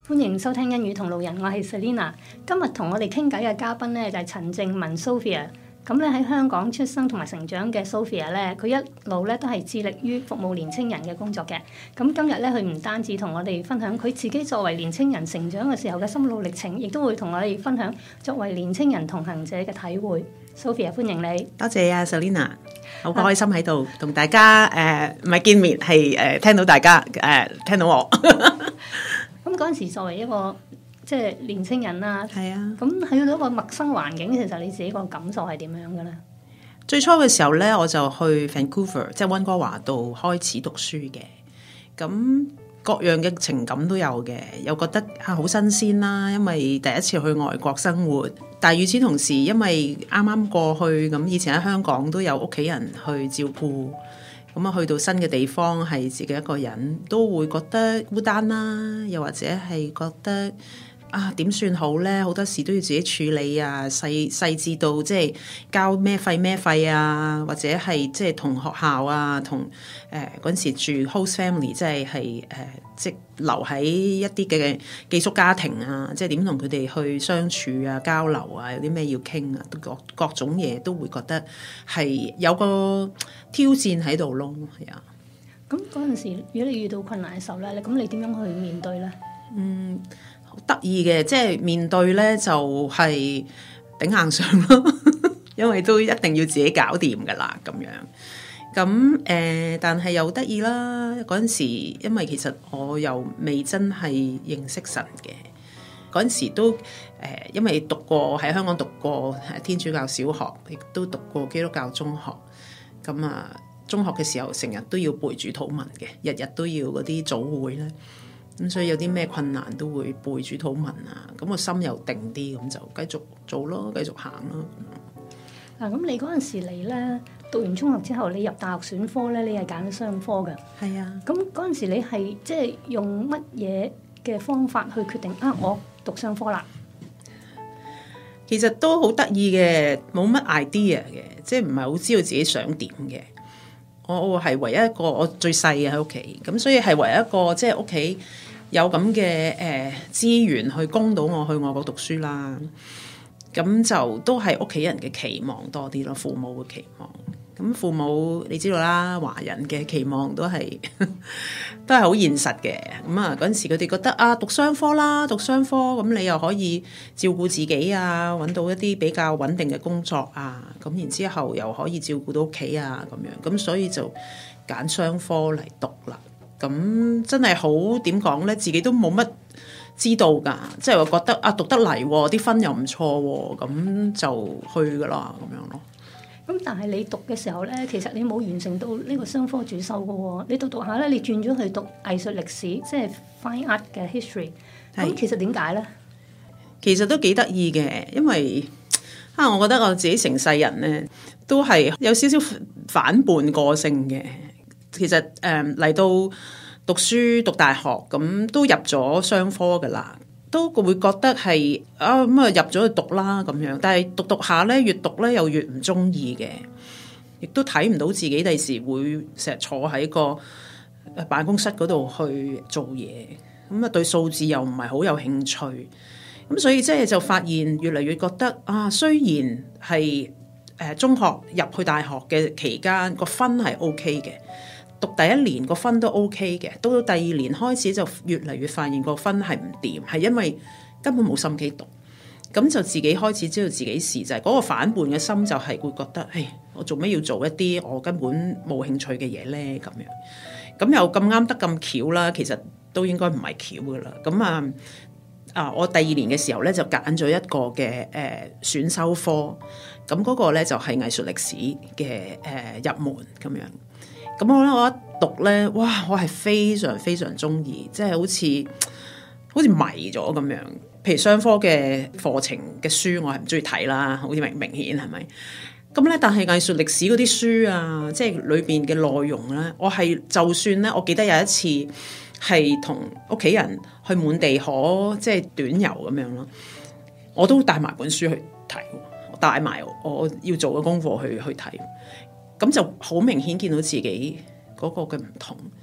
歡迎收聽《恩語同路人》，我係 Selina。今日同我哋傾偈嘅嘉賓咧就係陳靜雯 Sophia。咁咧喺香港出生同埋成長嘅 Sophia 咧，佢一路咧都係致力於服務年青人嘅工作嘅。咁今日咧佢唔單止同我哋分享佢自己作為年青人成長嘅時候嘅心路歷程，亦都會同我哋分享作為年青人同行者嘅體會。Sophia， 歡迎你。 多謝啊 Selina， 好開心喺度同大家唔係見面，係聽到大家聽到我。 咁嗰陣時作為一個即係年青人啦， 係啊， 咁去到一個陌生環境，其實你自己個感受係點樣嘅咧？ 最初嘅時候咧，我就去 Vancouver， 即係溫哥華度開始讀書嘅。咁各樣嘅情感都有嘅，又覺得好新鮮啦，因為第一次去外國生活。但係與此同時，因為啱啱過去，咁以前喺香港都有屋企人去照顧。咁啊，去到新嘅地方係自己一個人，都會覺得孤單啦，又或者係覺得點算好呢？好多事都要自己處理啊，細緻到即係交咩費啊，或者係即係同學校啊，同嗰陣時住 host family，即係留喺一啲嘅寄宿家庭啊，即係點同佢哋去相處啊、交流啊，有啲咩要傾啊，各種嘢都會覺得係有個挑戰喺度咯，係啊。咁嗰陣時，如果你遇到困難嘅時候咧，咁你點樣去面對咧？ 好得意嘅，即係面對咧就係頂硬上咯，因為都一定要自己搞掂噶啦咁樣。咁但係又得意啦，嗰陣時因為其實我又未真係認識神嘅，嗰陣時都因為讀過喺香港讀過天主教小學，亦都讀過基督教中學。咁啊，中學嘅時候成日都要背主禱文嘅，日日都要嗰啲早會咧。咁所以有啲咩困難都會背主禱文啊，咁個心又定啲，咁就繼續做咯，繼續行咯。 咁你嗰陣時嚟咧，讀完中學之後，你入大學選科咧，你係揀商科嘅。 係啊。咁嗰陣時你係即係用乜嘢嘅方法去決定我讀商科啦？ 其實都好得意嘅，冇乜 idea 嘅，即係唔係好知道自己想點嘅。我係唯一一個，我最細嘅喺屋企，咁所以係唯一一個即係屋企有咁嘅資源去供到我去外國讀書啦。咁就都係屋企人嘅期望多啲咯，父母嘅期望。咁父母你知道啦，華人嘅期望都係都係好現實嘅。咁啊嗰陣時佢哋覺得讀商科啦，讀商科咁你又可以照顧自己啊，揾到一啲比較穩定嘅工作啊，咁然之後又可以照顧到屋企啊咁樣，咁所以就揀商科嚟讀啦。咁真係好點講呢？自己都冇乜知道㗎，即係我覺得讀得嚟啲分又唔錯喎，咁就去㗎啦咁樣咯。 咁但係你讀嘅時候咧，其實你冇完成到呢個商科主修嘅喎，你讀下咧，你轉咗去讀藝術歷史，即係 Fine Art 嘅 History。咁其實點解咧？ 其實都幾得意嘅，因為我覺得我自己成世人咧都係有少少反叛個性嘅。其實嚟到讀書讀大學咁都入咗商科噶啦。都會覺得係入咗去讀啦咁樣，但係讀下咧，越讀咧又越唔中意嘅，亦都睇唔到自己第時會成日坐喺個辦公室嗰度去做嘢，咁啊對數字又唔係好有興趣，咁所以即係就發現越嚟越覺得雖然係中學入去大學嘅期間個分係 OK 嘅。讀第一年個分都 OK 嘅，到第二年開始就越嚟越發現個分係唔掂，係因為根本冇心機讀，咁就自己開始知道自己事，就係嗰個反叛嘅心就係會覺得，我做咩要做一啲我根本冇興趣嘅嘢呢？咁樣，咁又咁啱得咁巧啦，其實都應該唔係巧噶啦。咁我第二年嘅時候咧就揀咗一個嘅選修科，咁嗰個咧就係藝術歷史嘅入門咁樣。咁我一讀咧，哇！我係非常非常中意，即係好似迷咗咁樣。譬如商科嘅課程嘅書，我係唔中意睇啦，好似明顯係咪？咁咧，但係藝術歷史嗰啲書啊，即係裏邊嘅內容咧，我係就算咧，我記得有一次係同屋企人去滿地可即係短遊咁樣咯，我都帶埋本書去睇，帶埋我要做嘅功課去睇。咁就好明顯見到自己嗰個嘅唔同，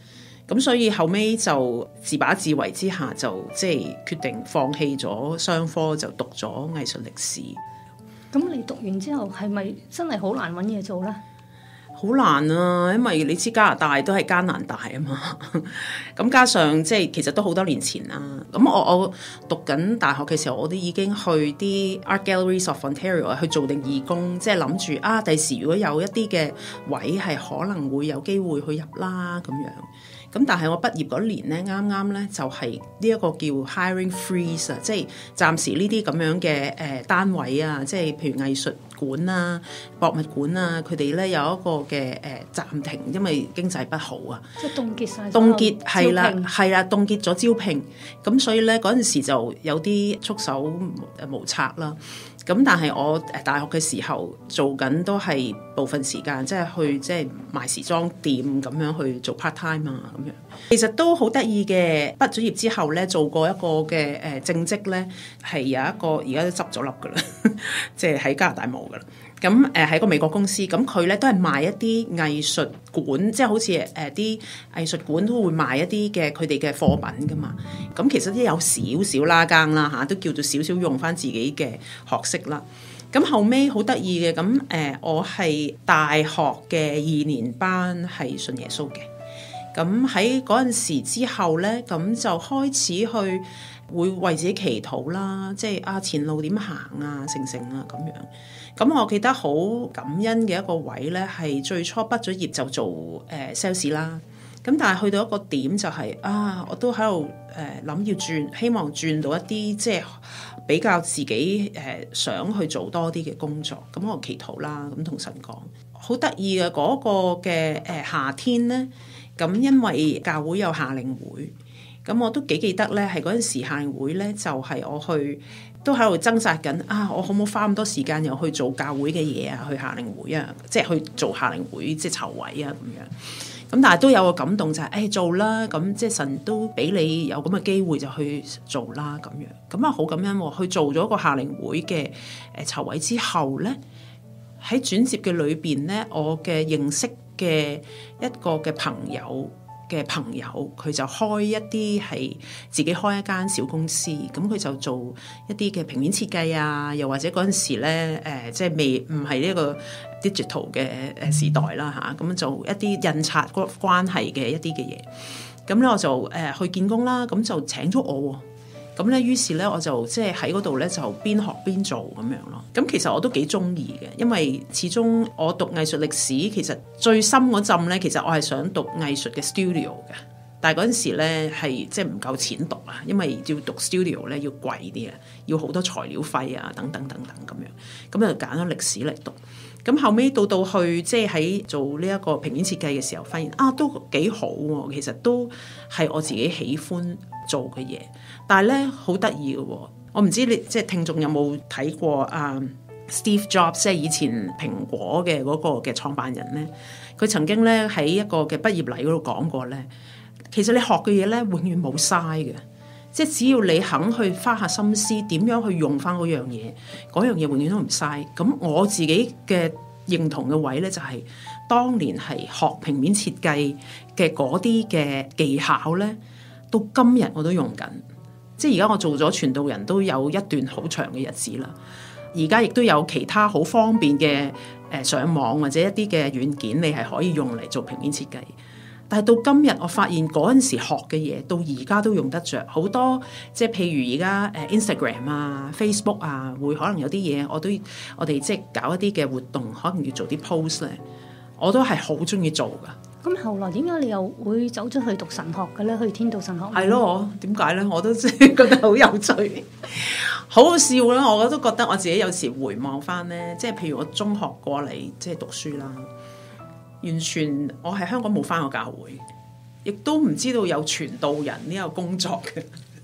咁所以後尾就自把自為之下，就即係決定放棄咗商科，就讀咗藝術歷史。 咁你讀完之後係咪真係好難揾嘢做呢？ 好難啊，因為你知加拿大都係艱難大啊嘛，咁加上即係其實都好多年前啦。咁我讀緊大學嘅時候，我都已經去啲 Art Galleries of Ontario 去做定義工，即係諗住啊，第時如果有一啲嘅位係可能會有機會去入啦咁樣。咁但係我畢業嗰年咧，啱啱咧就係呢一個叫 hiring freeze 啊，即係暫時呢啲咁樣嘅單位啊，即係譬如藝術館啊、博物館啊，佢哋咧有一個嘅暫停，因為經濟不好啊， 即係凍結晒。 凍結係啦，凍結咗招聘，咁所以咧嗰陣時就有啲束手無策啦。咁但係我大學嘅時候做緊都係部分時間，即係去即係賣時裝店咁樣去做 part time 啊咁樣。其實都好得意嘅。畢咗業之後咧，做過一個嘅正職咧，係有一個而家都執咗笠噶啦，即係喺加拿大冇噶啦。咁喺個美國公司，咁佢咧都係賣一啲藝術館，即係好似啲藝術館都會賣一啲嘅佢哋嘅貨品噶嘛。咁其實都有少少拉更啦嚇，都叫做少少用翻自己嘅學識啦。咁後尾好得意嘅，咁我係大學嘅2年班係信耶穌嘅。咁喺嗰陣時之後咧，咁就開始去會為自己祈禱啦，即係前路點行啊，成啊咁樣。咁我記得好感恩嘅一個位咧，係最初畢咗業就做sales 啦。咁但係去到一個點就係我都喺度諗要轉，希望轉到一啲即係比較自己想去做多啲嘅工作。咁我祈禱啦，咁同神講，好得意嘅嗰個嘅夏天咧。咁因為教會有夏令會，咁我都幾記得咧，係嗰陣時夏令會咧，就係我去都喺度掙扎緊我可唔可以花咁多時間又去做教會嘅嘢啊，去夏令會啊，即係去做夏令會即係籌委啊咁樣。咁但係都有個感動就係做啦，咁即係神都俾你有咁嘅機會就去做啦咁樣。咁好感恩喎，去做咗個夏令會嘅籌委之後咧，喺轉接嘅裏邊咧，我嘅認識嘅一個嘅朋友，佢就開一啲係自己開一間小公司，咁佢就做一啲嘅平面設計啊，又或者嗰陣時咧即係唔係呢個 digital 嘅時代啦嚇，咁做一啲印刷關係嘅一啲嘅嘢，咁咧我就去見工啦，咁就請咗我喎。咁咧，於是咧我就即係喺嗰度咧就邊學邊做咁樣咯。咁其實我都幾中意嘅，因為始終我讀藝術歷史，其實最深嗰陣咧，其實我係想讀藝術嘅 studio 嘅。但係嗰陣時咧係即係唔夠錢讀啊，因為要讀 studio 咧要貴啲啊，要好多材料費啊等等等等咁樣。咁就揀咗歷史嚟讀。咁後尾到去即係喺做呢一個平面設計嘅時候，發現都幾好喎。其實都係我自己喜歡做嘅嘢。但係咧好得意嘅喎，我唔知你即係聽眾有冇睇過Steve Jobs， 即係以前蘋果嘅嗰個嘅創辦人咧，佢曾經咧喺一個嘅畢業禮嗰度講過咧，其實你學嘅嘢咧永遠冇嘥嘅，即係只要你肯去花下心思，點樣去用翻嗰樣嘢，嗰樣嘢永遠都唔嘥。咁我自己嘅認同嘅位咧就係，當年係學平面設計嘅嗰啲嘅技巧咧，到今日我都用緊。即係而家我做咗傳道人都有一段好長嘅日子啦，而家亦都有其他好方便嘅上網或者一啲嘅軟件，你係可以用嚟做平面設計。但係到今日，我發現嗰陣時學嘅嘢，到而家都用得着好多。即係譬如而家Instagram 啊、Facebook 啊，會可能有啲嘢我哋即係搞一啲嘅活動，可能要做啲 post 咧，我都係好中意做噶。 咁後來點解你又會走出去讀神學嘅咧？去天道神學係咯，點解咧？我都真係覺得好有趣，好好笑啦！我都覺得我自己有時回望翻咧，即係譬如我中學過嚟即係讀書啦，完全我喺香港冇翻過教會，亦都唔知道有傳道人呢個工作嘅。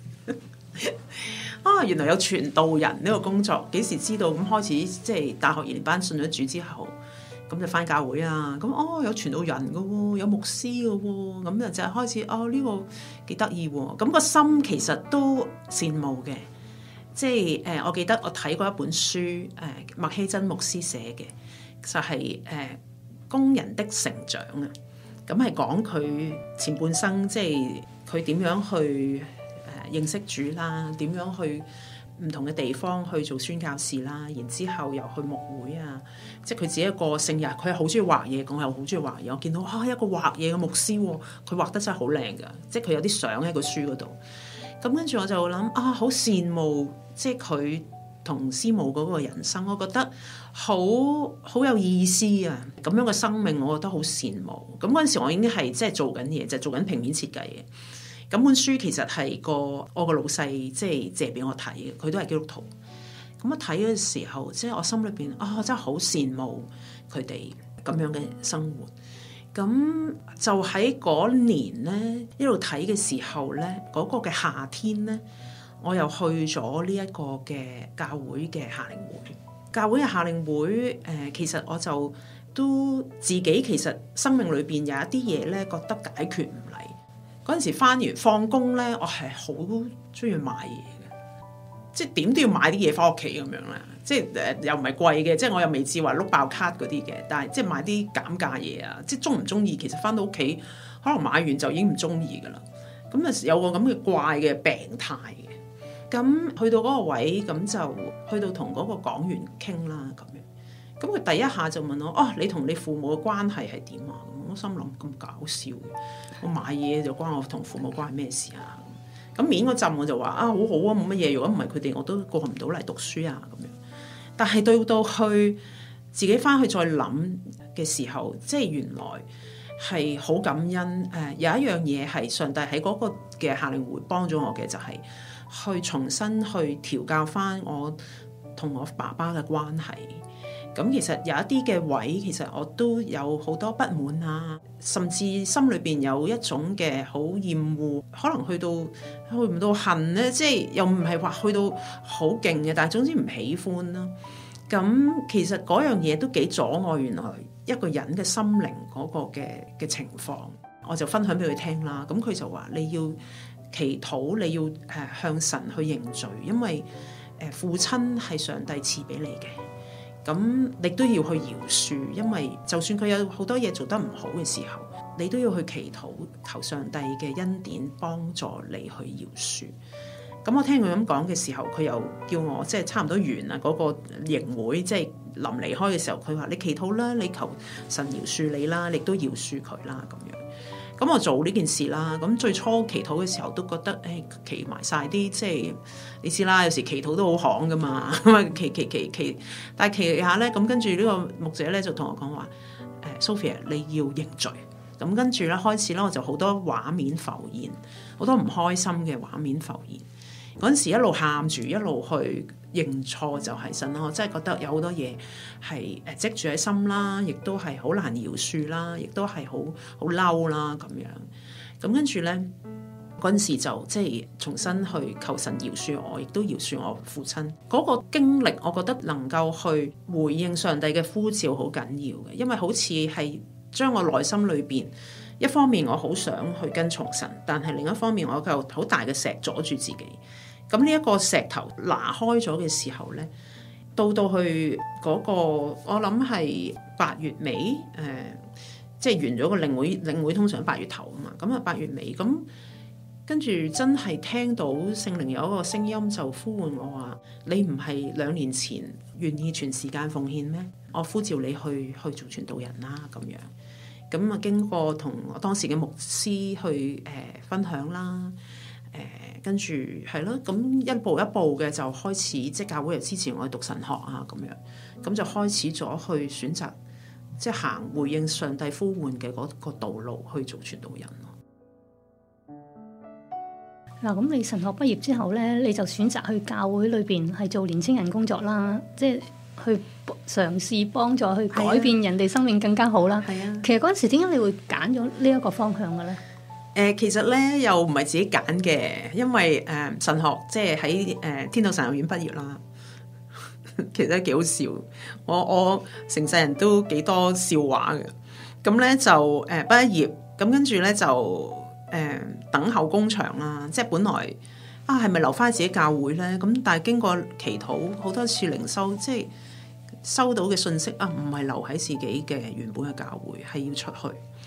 原來有傳道人呢個工作，幾時知道？咁開始即係大學2年班信咗主之後。咁就返教會啊！咁有傳道人嘅喎，有牧師嘅喎，咁就開始呢個幾得意喎！咁個心其實都羨慕嘅，即係我記得我睇過一本書，麥希真牧師寫嘅，就係工人的成長啊！ 咁係講佢前半生，即係佢點樣去認識主啦，點樣去唔同嘅地方去做宣教士啦，然之後又去牧會啊，即係佢自己嘅個性又佢係好中意畫嘢，我又好中意畫嘢。我見到一個畫嘢嘅牧師，佢畫得真係好靚㗎，即係佢有啲相喺個書嗰度。咁跟住我就諗好羨慕，即係佢同師母嗰個人生，我覺得好有意思啊！咁樣嘅生命，我覺得好羨慕。咁嗰陣時我已經係即係做緊嘢，就做緊平面設計嘅。咁本書其實係我個老細即係借俾我睇嘅，佢都係基督徒。咁我睇嘅時候，即係我心裏邊真係好羨慕佢哋咁樣嘅生活。咁就喺嗰年咧，一路睇嘅時候咧，嗰個嘅夏天咧，我又去咗呢一個嘅教會嘅夏令會。教會嘅夏令會，其實我就都自己其實生命裏邊有一啲嘢咧，覺得解決唔嚟。嗰陣時翻完放工咧，我係好中意買嘢嘅，即係點都要買啲嘢翻屋企咁樣啦。即係又唔係貴嘅，即係我又未至話碌爆卡嗰啲嘅，但係即係買啲減價嘢啊。即係中唔中意，其實翻到屋企可能買完就已經唔中意噶啦。咁啊有個咁嘅怪嘅病態嘅。咁去到嗰個位，咁就去到同嗰個講員傾啦咁樣。咁佢第一下就問我：你同你父母嘅關係係點啊？我心諗咁搞笑嘅，我買嘢就關我同父母關係咩事啊？咁面嗰陣我就話好好啊，冇乜嘢。如果唔係佢哋，我都過唔到嚟讀書啊咁樣。但係到去自己翻去再諗嘅時候，即係原來係好感恩。有一樣嘢係上帝喺嗰個嘅夏令會幫咗我嘅，就係去重新去調教翻我同我爸爸嘅關係。咁其實有一啲嘅位，其實我都有好多不滿啊，甚至心裏邊有一種嘅好厭惡，可能去唔到恨咧，即係又唔係話去到好勁嘅，但係總之唔喜歡啦。咁其實嗰樣嘢都幾阻礙原來一個人嘅心靈嗰個嘅情況，我就分享俾佢聽啦。咁佢就話你要祈禱，你要向神去認罪，因為父親係上帝賜俾你嘅。咁你都要去饒恕，因為就算佢有好多嘢做得唔好嘅時候，你都要去祈禱，求上帝嘅恩典幫助你去饒恕。咁我聽佢咁講嘅時候，佢又叫我即係差唔多完啦嗰個營會，即係臨離開嘅時候，佢話你祈禱啦，你求神饒恕你啦，你都饒恕佢啦咁樣。咁我做呢件事啦，咁最初祈禱嘅時候都覺得祈埋晒啲，即係你知啦，有時祈禱都好行噶嘛，祈，但係祈下咧，咁跟住呢個牧者咧就同我講話，Sophia 你要認罪。咁跟住咧開始咧，我就好多畫面浮現，好多唔開心嘅畫面浮現。嗰陣時一路喊住，一路去認錯就係神啦。我真係覺得有好多嘢係積住喺心啦，亦都係好難饒恕啦，亦都係好嬲啦咁樣。咁跟住咧嗰陣時就即係重新去求神饒恕我，亦都饒恕我父親嗰個經歷。我覺得能夠去回應上帝嘅呼召好緊要嘅，因為好似係將我內心裏邊一方面我好想去跟從神，但係另一方面我有好大嘅石阻住自己。咁呢一個石頭拿開咗嘅時候咧，到去嗰個我諗係8月尾，即係完咗個領會通常8月頭啊嘛，咁啊8月尾，咁跟住真係聽到聖靈有一個聲音就呼喚我話：你唔係2年前願意全時間奉獻咩？我呼召你去做傳道人啦咁樣。咁啊經過同我當時嘅牧師去分享啦。跟住係咯，咁一步一步嘅就開始，即係教會又支持我去讀神學啊咁樣，咁就開始咗去選擇，即係行回應上帝呼喚嘅嗰個道路去做傳道人咯。 嗱，咁你神學畢業之後咧，你就選擇去教會裏邊係做年青人工作啦，即係去嘗試幫助去改變人哋生命更加好啦。係啊，其實嗰陣時點解你會揀咗呢一個方向嘅咧？ 其實咧又唔係自己揀嘅，因為神學即係喺天道神學院畢業啦。其實都幾好笑，我成世人都幾多笑話嘅。咁咧就畢業，咁跟住咧就等候工場啦。即係本來係咪留翻自己教會咧？咁但係經過祈禱好多次靈修，即係收到嘅信息唔係留喺自己嘅原本嘅教會，係要出去。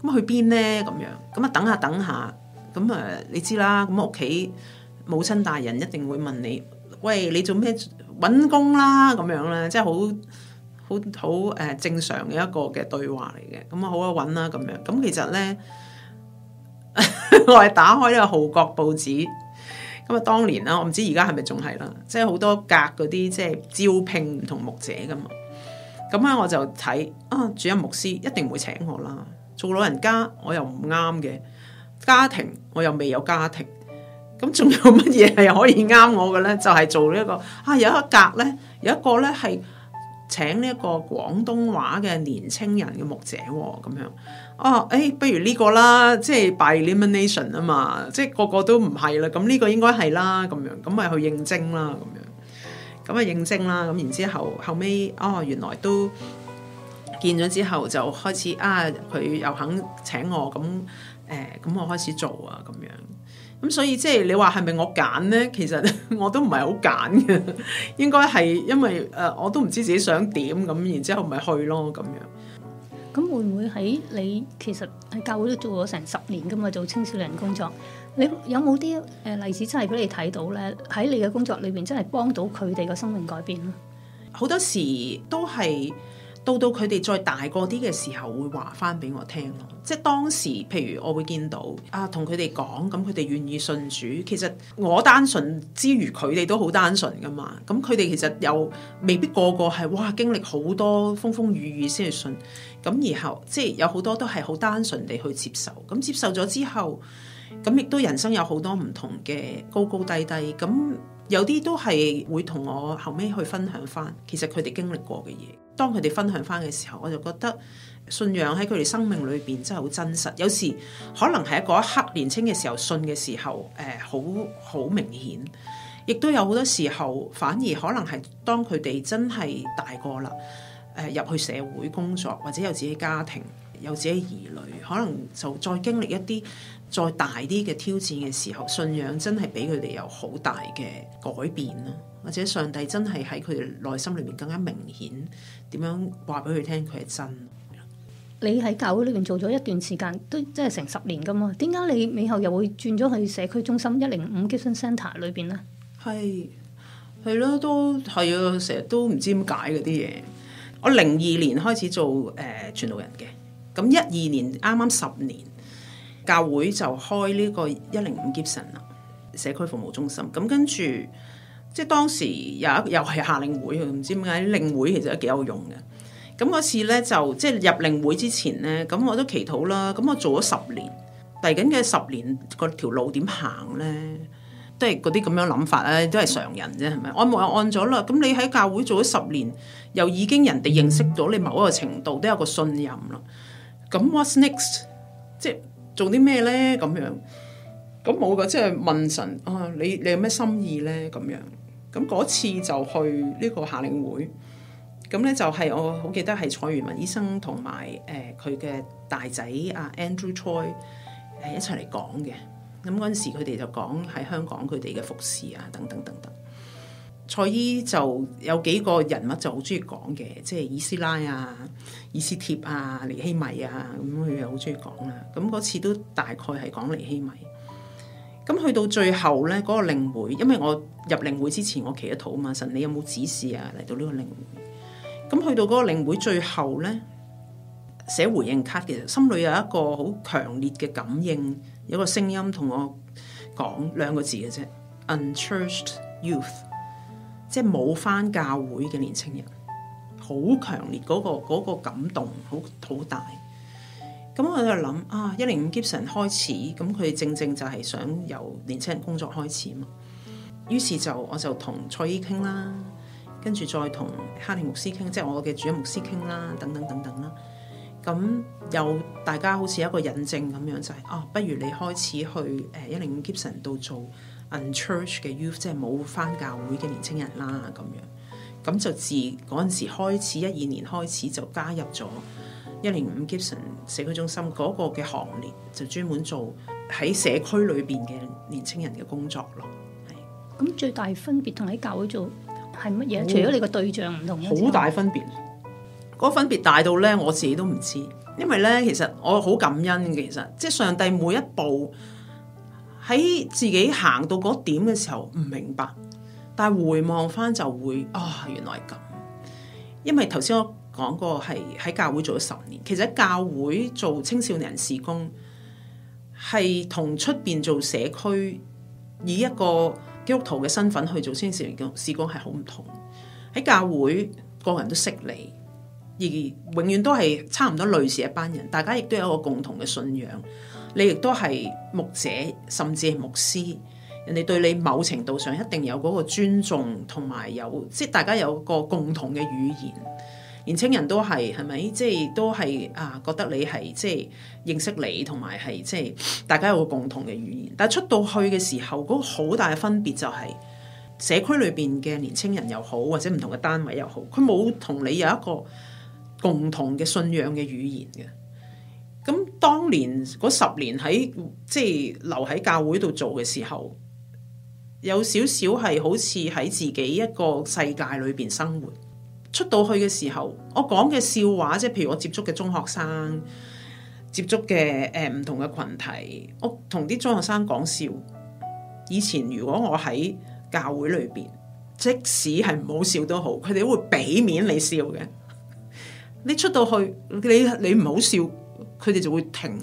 咁去邊咧？咁樣咁啊等下等下，咁你知啦，咁屋企母親大人一定會問你，喂，你做咩揾工啦？咁樣咧，即係好正常嘅一個嘅對話嚟嘅。咁啊好啊揾啦咁樣。咁其實咧，我係打開呢個《號角報紙》。咁啊，當年啦，我唔知而家係咪仲係啦，即係好多格嗰啲即係招聘唔同牧者噶嘛。咁啊，我就睇主任牧師一定會請我啦。做老人家我又唔啱嘅，家庭我又未有家庭，咁仲有乜嘢係可以啱我嘅咧？就係做呢一個有一格咧，有一個咧係請呢一個廣東話嘅年青人嘅牧者咁樣。不如呢個啦，即係 by elimination 啊嘛，即係個個都唔係啦，咁呢個應該係啦，咁樣咁咪去應徵啦，咁啊應徵啦，咁然之後尾原來都見咗之後就開始佢又肯請我，咁我開始做啊咁樣。咁所以即係你話係咪我揀呢？其實我都唔係好揀嘅，應該係因為我都唔知自己想點，咁然之後咪去咯咁樣。 咁會唔會喺你其實喺教會都做咗成10年㗎嘛，做青少年工作，你有冇啲例子真係俾你睇到咧？喺你嘅工作裏邊真係幫到佢哋嘅生命改變咧？ 好多時都係到佢哋再大個啲嘅時候會話翻俾我聽咯。即係當時譬如我會見到同佢哋講，咁佢哋願意信主，其實我單純之餘佢哋都好單純噶嘛。咁佢哋其實又未必個個係經歷好多風風雨雨先去信，咁然後即係有好多都係好單純地去接受。咁接受咗之後，咁亦都人生有好多唔同嘅高高低低，咁有啲都係會同我後尾去分享翻，其實佢哋經歷過嘅嘢。當佢哋分享翻嘅時候，我就覺得信仰喺佢哋生命裏邊真係好真實。有時可能係嗰一刻年輕嘅時候信嘅時候，好明顯，亦都有好多時候反而可能係當佢哋真係大個啦，入去社會工作或者有自己家庭，有自己兒女，可能就再經歷一啲再大啲嘅挑戰嘅時候，信仰真係俾佢哋有好大嘅改變啦。或者上帝真係喺佢哋內心裏面更加明顯，點樣話俾佢聽佢係真。 你喺教會裏面做咗一段時間，都即係成10年噶嘛？點解你尾後又會轉咗去社區中心105 Gibson Centre 裏邊呢？係咯，都係啊！成日都唔知點解嗰啲嘢。我02年開始做傳道人嘅，咁12年啱啱10年，教會就開呢個105 Gibson 啦，社區服務中心。咁跟住。即係當時又係夏令會，唔知點解令會其實都幾有用嘅。咁嗰次咧就即係入令會之前咧，咁我都祈禱啦。咁我做咗10年，嚟緊嘅10年個條路點行咧，都係嗰啲咁樣諗法咧，都係常人啫，係咪？按冇按咗啦。咁你喺教會做咗10年，又已經人哋認識到你某一個程度，都有個信任啦。咁 what's next？ 即係做啲咩咧？咁樣咁冇噶，即係問神你有咩心意咧？咁樣。咁嗰次就去呢個夏令會，咁咧就係我好記得係蔡元文醫生同埋佢嘅大仔Andrew Choi 一齊嚟講嘅。咁嗰陣時佢哋就講喺香港佢哋嘅服侍等等等等。蔡醫就有幾個人物就好中意講嘅，即係以斯拉以斯帖尼希米咁佢又好中意講啦。咁嗰次都大概係講尼希米。咁去到最後咧，嗰個令會，因為我入令會之前我祈咗禱嘛，神你有冇指示嚟到呢個令會？咁去到嗰個令會最後咧，寫回應卡嘅，心裏有一個好強烈嘅感應，有個聲音同我講2個字嘅啫 ，unchurched youth， 即係冇返教會嘅年青人，好強烈嗰個感動，好大。咁我就諗105 Gibson 開始，咁佢正正就係想由年青人工作開始嘛。於是我就同蔡醫傾啦，跟住再同哈利牧師傾，即係我嘅主任牧師傾啦，等等等等啦。咁有大家好似一個引證咁樣，就係不如你開始去105 Gibson 度做 unchurched 嘅 youth， 即係冇返教會嘅年青人啦咁樣。咁就自嗰陣時開始12年開始就加入咗105 Gibson 社區中心嗰個嘅行列，就專門做喺社區裏邊嘅年青人嘅工作咯。係。 咁最大分別同喺教會做係乜嘢？除咗你個對象唔同， 好大分別。嗰個分別大到咧，我自己都唔知。 因為咧，其實我好感恩嘅，其實即係上帝每一步喺自己行到嗰點嘅時候唔明白，但係回望翻就會原來咁。因為頭先我講過係喺教會做咗10年，其實喺教會做青少年事工係同出邊做社區以一個基督徒嘅身份去做青少年事工係好唔同。喺教會個人都識你，而永遠都係差唔多類似一班人，大家亦都有一個共同嘅信仰。你亦都係牧者，甚至係牧師，人哋對你某程度上一定有嗰個尊重，同埋有即係大家有個共同嘅語言。年青人都係咪？即係都係覺得你係即係認識你，同埋係即係大家有個共同嘅語言。但係出到去嘅時候，嗰個好大嘅分別就係社區裏邊嘅年青人又好，或者唔同嘅單位又好，佢冇同你有一個共同嘅信仰嘅語言嘅。咁當年嗰10年喺即係留喺教會度做嘅時候，有少少係好似喺自己一個世界裏邊生活。出到去嘅時候，我講嘅笑話，即係譬如我接觸嘅中學生，接觸嘅唔同嘅群體，我同啲中學生講笑。以前如果我喺教會裏邊，即使係唔好笑都好，佢哋都會俾面你笑嘅。你出到去，你唔好笑，佢哋就會停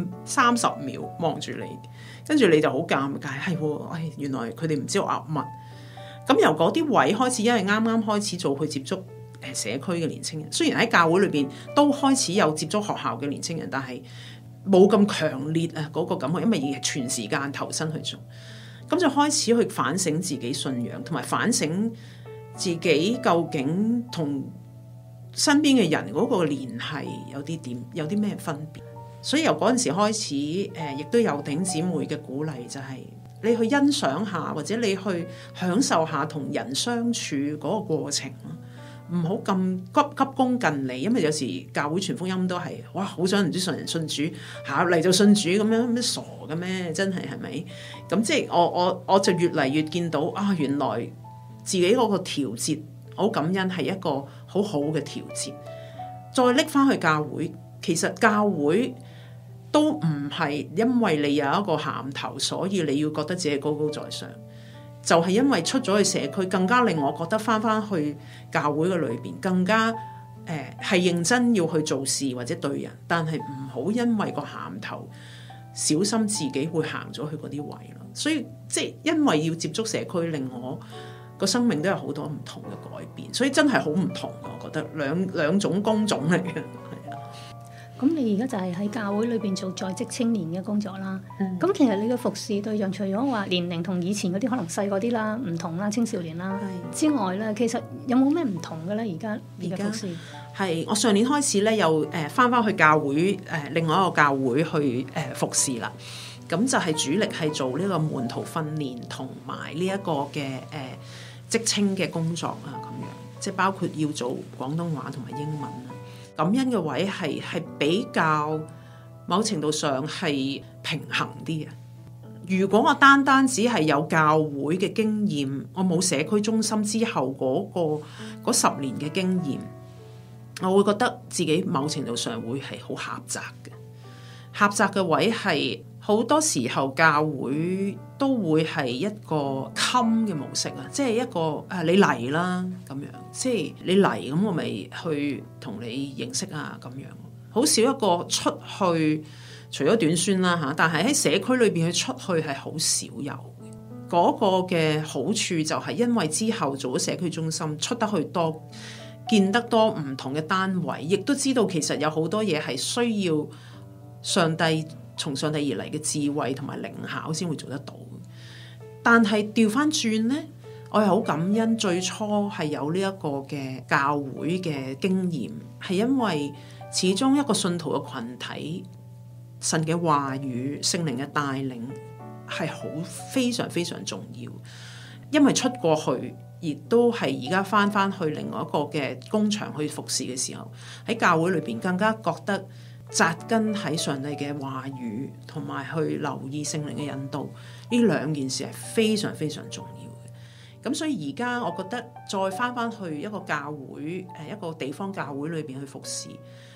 30秒望住你，跟住你就好尷尬。係原來佢哋唔知我噏乜。咁由嗰啲位開始，因為啱啱開始做去接觸社區嘅年青人，雖然喺教會裏邊都開始有接觸學校嘅年青人，但係冇咁強烈嗰個感覺，因為要全時間投身去做。咁就開始去反省自己信仰，同埋反省自己究竟同身邊嘅人嗰個聯繫有啲咩分別。所以由嗰陣時開始，亦都有弟兄姊妹嘅鼓勵，就係你去欣賞下，或者你去享受下同人相處嗰個過程咯。唔好咁急功近利，因為有時教會傳福音都係好想唔知信人信主，下嚟就信主咁樣，咩傻嘅咩？真係咪？咁即係我就越嚟越見到原來自己嗰個調節，好感恩係一個好好嘅調節。再拎翻去教會，其實教會都唔係因為你有一個銜頭，所以你要覺得自己高高在上。就係因為出咗去社區，更加令我覺得翻去教會嘅裏邊，更加係認真要去做事或者對人，但係唔好因為個銜頭小心自己會行咗去嗰啲位咯。所以即係因為要接觸社區，令我個生命都有好多唔同嘅改變，所以真係好唔同。我覺得兩種工種嚟嘅。 咁你而家就係喺教會裏邊做在職青年嘅工作啦。咁其實你嘅服侍對象，除咗話年齡同以前嗰啲可能細嗰啲啦、唔同啦、青少年啦之外咧，其實有冇咩唔同嘅咧？而家服侍係我上年開始咧，又翻去教會另外一個教會去服侍啦。咁就係主力係做呢個門徒訓練同埋呢一個嘅職青嘅工作啊，咁樣即係包括要做廣東話同埋英文啊。感恩嘅位係比較某程度上係平衡啲嘅。如果我單只係有教會嘅經驗，我冇社區中心之後嗰10年嘅經驗，我會覺得自己某程度上會係好狹窄嘅。狹窄嘅位係好多時候教會都會係一個襟嘅模式啊，即係一個你嚟啦咁樣，即係你嚟咁我咪去同你認識啊咁樣，好少一個出去，除咗短宣啦嚇，但係喺社區裏邊去出去係好少有嘅。嗰個嘅好處就係因為之後做咗社區中心，出得去多，見得多唔同嘅單位，亦都知道其實有好多嘢係需要從上帝而嚟嘅智慧同埋靈巧先會做得到。但係調翻轉呢，我係好感恩最初係有呢一個嘅教會嘅經驗，係因為始終一個信徒嘅群體，神嘅話語、聖靈嘅帶領係非常非常重要。因為出過去，亦都係而家翻去另外一個嘅工場去服侍嘅時候，喺教會裏邊更加覺得扎根喺上帝嘅話語，同埋去留意聖靈嘅引導，呢兩件事係非常非常重要嘅。咁所以而家我覺得再翻去一個教會，一個地方教會裏邊去服侍，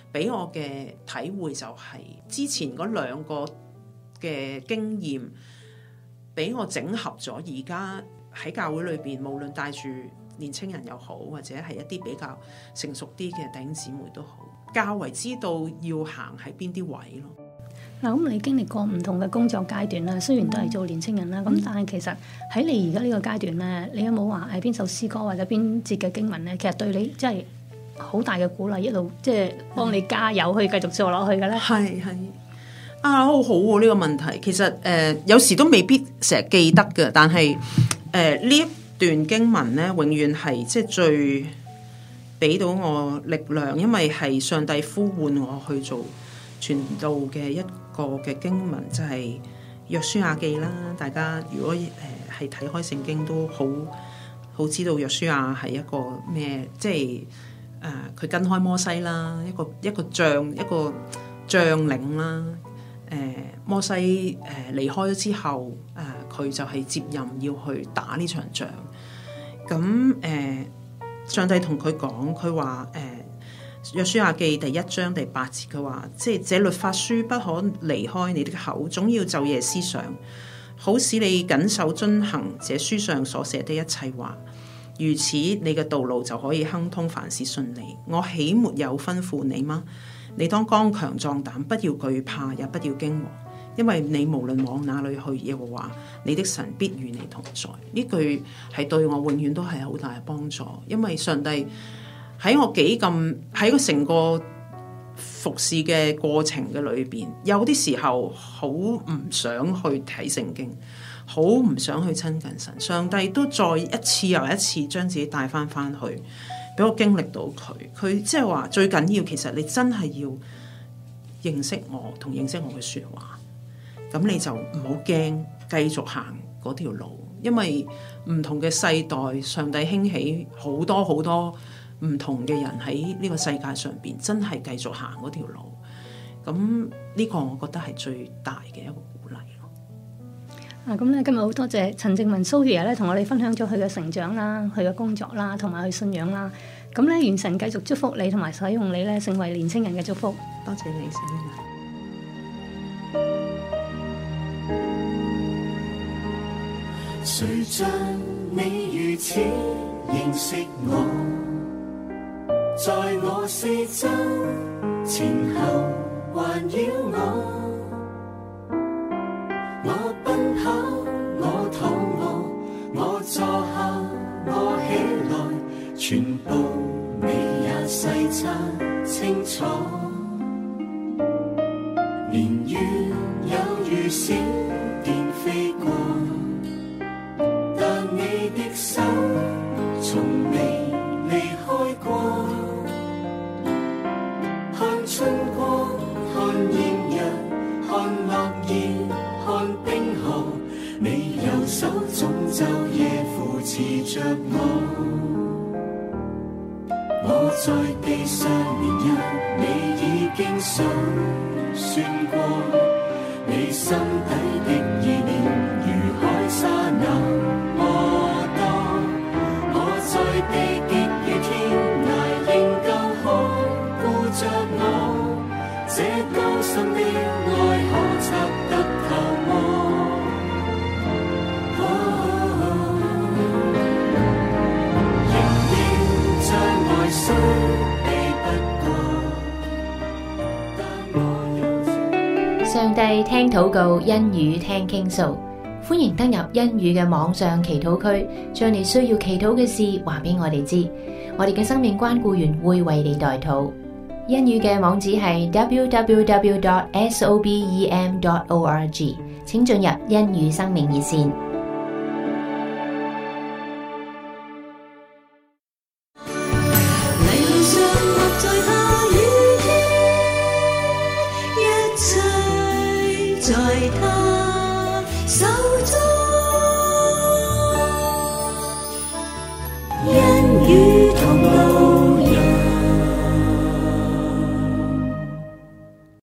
俾我嘅體會就係之前嗰兩個嘅經驗，俾我整合咗而家喺教會裏邊，無論帶住年青人又好，或者係一啲比較成熟啲嘅弟兄姊妹都好，較為知道要行喺邊啲位咯。 嗱，咁你經歷過唔同嘅工作階段啦，雖然都係做年青人啦，咁但係其實喺你而家呢個階段咧，你有冇話係邊首詩歌或者邊節嘅經文咧，其實對你真係好大嘅鼓勵，一路即係幫你加油去繼續做落去嘅咧？係啊，好好喎呢個問題。其實有時都未必成日記得嘅，但係呢一段經文咧，永遠係即係最俾到我力量，因為係上帝呼喚我去做傳道嘅一個嘅經文，就係約書亞記啦。大家如果係睇開聖經都好知道約書亞係一個咩，即係佢跟開摩西啦，一個將領啦。摩西離開咗之後，佢就係接任要去打呢場仗。咁上帝同佢講，佢話約書亞記第1章第8節，佢話即係這律法書不可離開你的口，總要晝夜思想，好使你謹守遵行這書上所寫的一切話，如此你嘅道路就可以亨通，凡事順利。我豈沒有吩咐你嗎？你當剛強壯膽，不要懼怕，也不要驚惶，因為你無論往哪裏去，耶和華你的神必與你同在。呢句係對我永遠都係好大嘅幫助，因為上帝喺我喺個成個服侍嘅過程嘅裏邊，有啲時候好唔想去睇聖經，好唔想去親近神，上帝都再一次又一次將自己帶翻去，俾我經歷到佢即係話最緊要，其實你真係要認識我同認識我嘅說話，咁你就唔好驚，繼續行嗰條路，因為唔同嘅世代，上帝興起好多好多唔同嘅人喺呢個世界上邊，真係繼續行嗰條路。咁呢個我覺得係最大嘅一個鼓勵咯。 咁咧今日好多謝陳靜雯 Sophia 咧，同我哋分享咗佢嘅成長啦、佢嘅工作啦，同埋佢信仰啦。咁咧，願神繼續祝福你，同埋使用你咧，成為年青人嘅祝福。 多謝你，Selina。 誰像你如此認識我，在我四周前後環繞我。我奔跑，我躺臥，我坐下，我起來，全部你也細察清楚。年月有如閃電飛過，但你的手從未離開過。看春光，看豔陽，看落葉，看冰河，你右手總晝夜扶持着我。我在地上年日，你已經數算過，你心底的意念如海沙那麼多。我在地極如天涯，仍舊看顧着我，這高深的愛可測得透麼？仍然像愛雖避不過，但我有上帝聽禱告，恩語聽傾訴。歡迎登入恩語嘅網上祈禱區，將你需要祈禱嘅事話俾我哋知，我哋嘅生命關顧員會為你代禱。恩語嘅網址係 www.sobem.org， 請進入恩語生命熱線